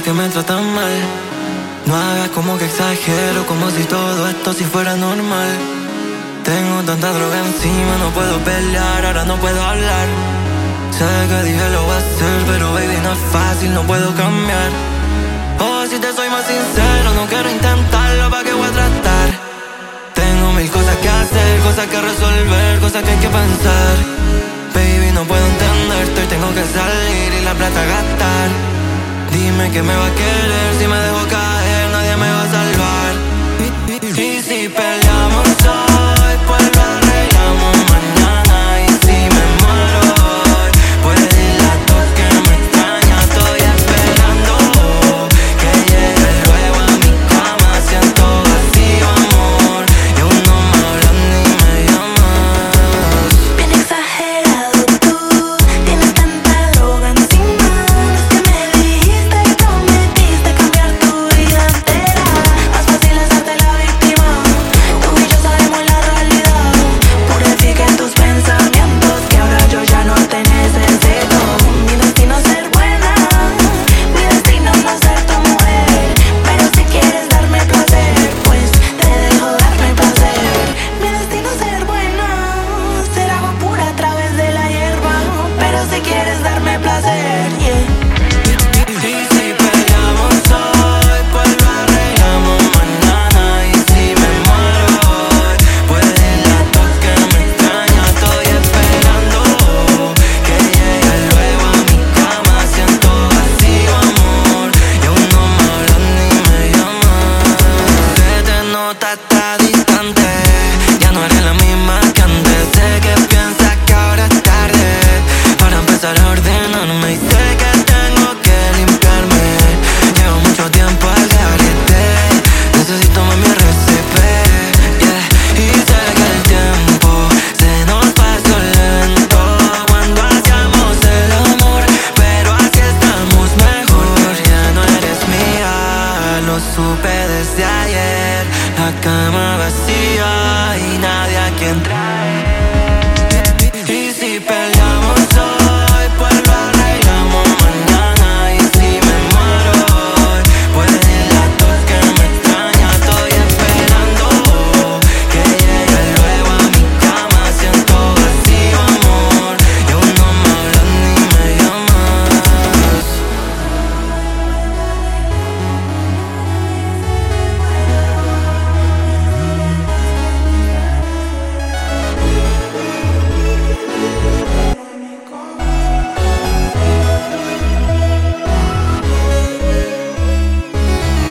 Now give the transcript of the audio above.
que me tratan mal. No hagas como que exagero, como si todo esto si fuera normal. Tengo tanta droga encima, no puedo pelear, ahora no puedo hablar. Sé que dije lo voy a hacer, pero baby no es fácil, no puedo cambiar. Oh, si te soy más sincero, no quiero intentarlo, ¿pa' qué voy a tratar? Tengo mil cosas que hacer, cosas que resolver, cosas que hay que pensar. Baby, no puedo entenderte, tengo que salir y la plata gastar. Dime que me va a querer, si me dejo caer, nadie me va a salvar. Y si peleamos hoy, pues lo arreglamos mañana. Y si me muero hoy, pues dile a todos que me extraña. Estoy esperando que llegue luego a mi cama. Siento vacío, amor, y aún no me hablas ni me llamas. Bien exagerado tú, tienes tanta droga encima. No es que me dijiste y prometiste cambiar tu vida entera. Más fácil es hacerte la víctima. Tú y yo sabemos la realidad. Purifiquen tus pensamientos, que ahora yo ya no te necesito. Mi destino es ser buena, mi destino no ser tu mujer. Pero si quieres darme placer, pues te dejo darme placer. Mi destino es ser buena, ser agua pura a través de la hierba. Pero si quieres darme placer, yeah. Y si peleamos hoy, pues lo arreglamos mañana. Y si me muero hoy, pues dile a todos que me extraña. Estoy esperando que llegue luego a mi cama. Siento vacío, amor, y aún no me hablas ni me llamas. Se te nota, está distante, ya no eres la misma que antes. Sé que piensas que ahora es tarde para empezar a ordenarme. Y sé que tengo que limpiarme, llevo mucho tiempo al garete. Necesito más mi RCP, yeah. Y sé que el tiempo se nos pasó lento cuando hacíamos el amor, pero así estamos mejor. Ya no eres mía, lo supe desde ayer. La cama vacía y nadie a quien traer.